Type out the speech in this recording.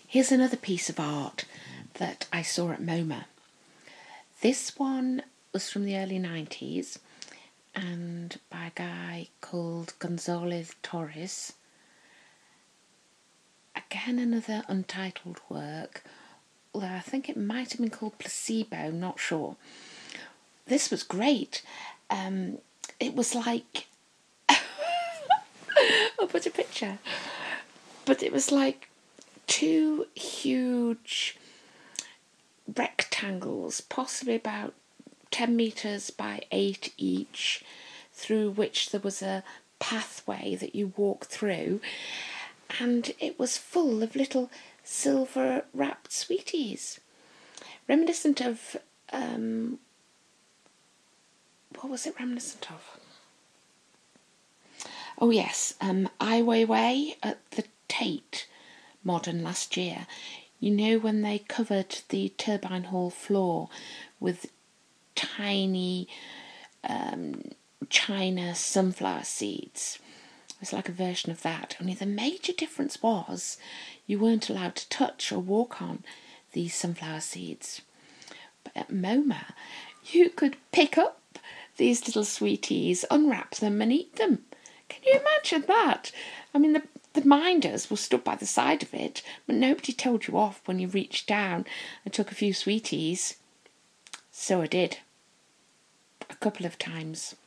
Here's another piece of art that I saw at MoMA. This one was from the early 90s and by a guy called Gonzalez Torres. Again, another untitled work, although I think it might have been called Placebo, not sure. This was great. It was like... I'll put a picture. But it was like two huge rectangles, possibly about 10 metres by 8 each, through which there was a pathway that you walk through, and it was full of little silver wrapped sweeties, reminiscent of what was it reminiscent of? Oh yes, Ai Weiwei at the Tate Modern last year. You know, when they covered the Turbine Hall floor with tiny China sunflower seeds. It was like a version of that, only the major difference was you weren't allowed to touch or walk on these sunflower seeds. But at MoMA, you could pick up these little sweeties, unwrap them and eat them. Can you imagine that? I mean, the minders were stood by the side of it, but nobody told you off when you reached down and took a few sweeties. So I did. A couple of times.